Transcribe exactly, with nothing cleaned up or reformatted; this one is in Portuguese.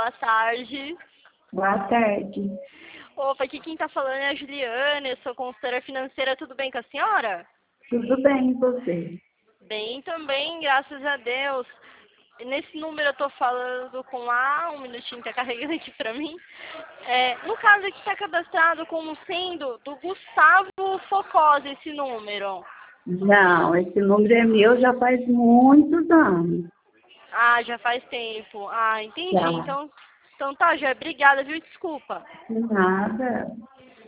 boa tarde. Boa tarde. Opa, aqui quem tá falando é a Juliana, eu sou consultora financeira, tudo bem com a senhora? Tudo bem, e você? Bem também, graças a Deus. Nesse número eu tô falando com A, um minutinho, tá carregando aqui pra mim. É, no caso aqui tá cadastrado como sendo do Gustavo Focosa esse número. Não, esse número é meu já faz muitos anos. Ah, já faz tempo. Ah, entendi. Já. Então, então tá, já. Obrigada, viu? Desculpa. De nada.